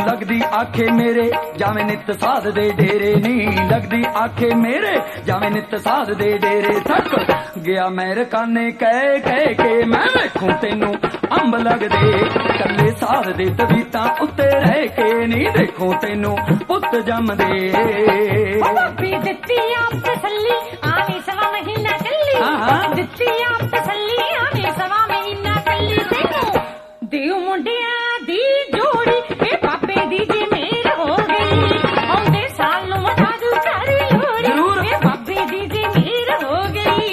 लगदी आखे मेरे जावे नित साध दे डेरे नी लगदी आखे मेरे जावे नित साध दे डेरे थक गया मैं रकाने कह के मैं वेखूं तेनू अंब लगदे कल्ले साध दे तवीतां उत्ते रह के नी देखूं तेनू पुत जमदे भाभी दित्ती आप तसल्ली आवे सवा महीना कल्ली दित्ती आप तसल्ली आवे सवा महीना कल्ली तेनू देव मुंडिया दी जोड़ी ए बाबे दी जे मेर हो गई आउंदे साल नूं वधा दू कर लोड़ी ए बाबे दी जे मेर हो गई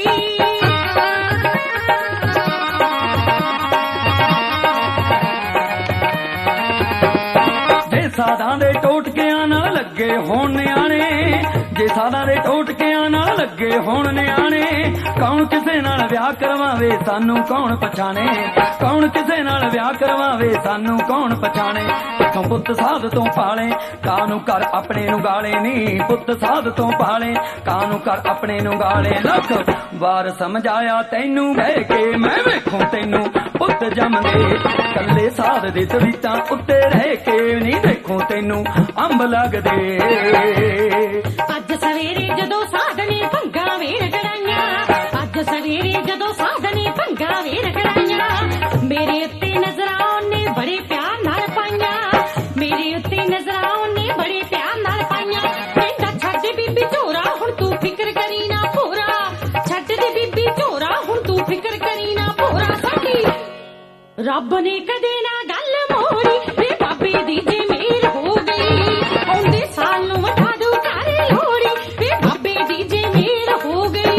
जे साधां दे टोटकियां ना लगे होण न्याणे जे साधां दे टोटकियां ना लगे होण न्याणे कौन किसे नाल विआह करवावे सानू कौन पछाणे कौन किसे नाल विआह करवावे सानू कौन पछाणे किथों पुੱਤ साध तो पाले कानू कर अपने नू गाले नी पुੱਤ साध तो पाले कानू कर अपने नू गाले लख वार समझाया तैनू बह के मैं वेखूं तैनू पुੱਤ जमदे कल्ले साध दे तवीतां उत्ते रह के नी देखूं तैनू अंब लगदे अज सवेरे जदों साधने भंगा वेर कराइयां अज सवेरे जदों साधने भंगा वेर कराइयां मेरे उत्ते नजरां ने बड़े प्यार नाल पाइयां मेरे उत्ते नजरां ने बड़े प्यार नाल पाइयां कहंदा छड्ड बीबी झोरा हुण तू फिकर करी ना भोरा छड्ड दे बीबी झोरा हुण तू फिकर करी ना भोरा साडी रब ने कदे ना गल मोड़ी वे बाबे दी जे मेर हो गई आउंदे साल नूं वधा दू कर लोड़ी वे बाबे दी जे मेर हो गई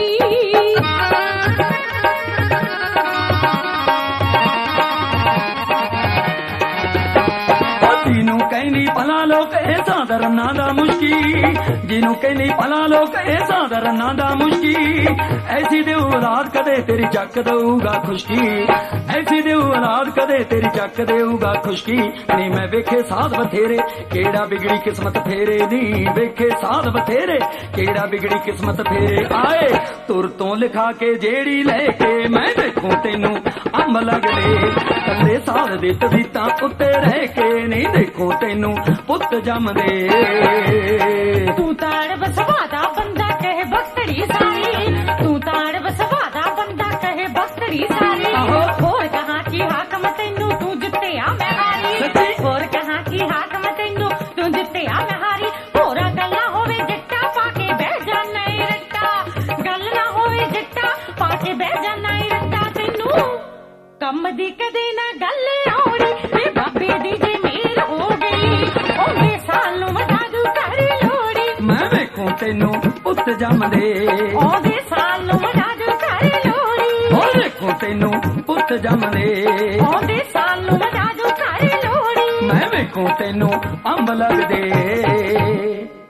जिनू कहनी भला लोक ऐसा दरना दा मुश्की जिनू कहनी भला लोक ऐसा दरना दा मुश्की ऐसी दे औलाद कदे तेरी चक दऊगा खुशकी ऐसी दे औलाद कदे तेरी चक देऊगा खुशकी नहीं मैं वेखे साध बथेरे केड़ा बिगड़ी किस्मत फेरे नी वेखे साध बथेरे केड़ा बिगड़ी किस्मत फेरे आए तुर तो लिखा के जेड़ी लेके मैं देखूं तेनू अंब लगदे कल्ले साध दे तवीतां उत्ते रह के नहीं देखूं तेनू पुੱਤ जमदे तू ताड़ बसवादा बंदा कहे बस्तड़ी सारी तू ताड़ बसवादा बंदा कहे बस्तड़ी सारी होर कहां की हाकम तैनू तू जित्ते आ मैं हारी होर कहां की हाकम तैनू तू जित्ते आ मैं हारी होरा गल ना होवे जट्टा पाके बह जाना ए रट्टा गल ना होवे जट्टा पाके बह जाना ए रट्टा तैनू कम दी कदे ना गल आउणी वे बाबे दी जे मेर हो गई ओंदे साल नूं वधा दू कर लोड़ी मैं वेखूं तेनू पुੱਤ जमदे ओंदे साल नूं वधा दू कर लोड़ी हो वेखूं तेनू पुੱਤ जमदे ओंदे साल नूं वधा दू कर लोड़ी मैं वेखूं तेनू अंब लगदे।